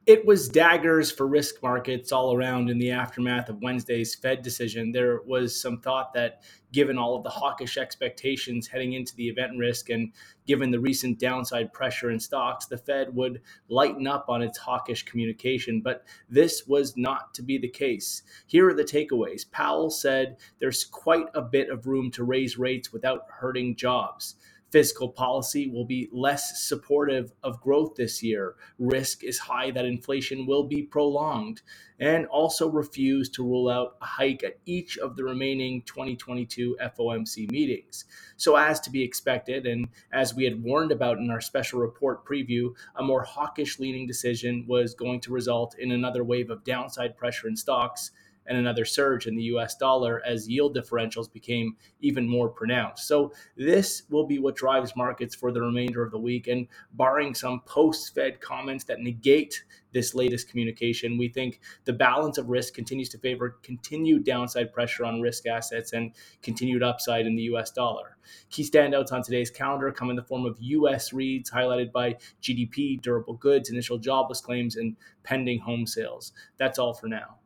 It was daggers for risk markets all around in the aftermath of Wednesday's Fed decision. There was some thought that, given all of the hawkish expectations heading into the event risk and given the recent downside pressure in stocks, the Fed would lighten up on its hawkish communication. But this was not to be the case. Here are the takeaways. Powell said there's quite a bit of room to raise rates without hurting jobs. Fiscal policy will be less supportive of growth this year. Risk is high that inflation will be prolonged, and also refuse to rule out a hike at each of the remaining 2022 FOMC meetings. So, as to be expected, and as we had warned about in our special report preview, a more hawkish leaning decision was going to result in another wave of downside pressure in stocks and another surge in the US dollar as yield differentials became even more pronounced. So, this will be what drives markets for the remainder of the week. And barring some post Fed comments that negate this latest communication, we think the balance of risk continues to favor continued downside pressure on risk assets and continued upside in the US dollar. Key standouts on today's calendar come in the form of US reads highlighted by GDP, durable goods, initial jobless claims, and pending home sales. That's all for now.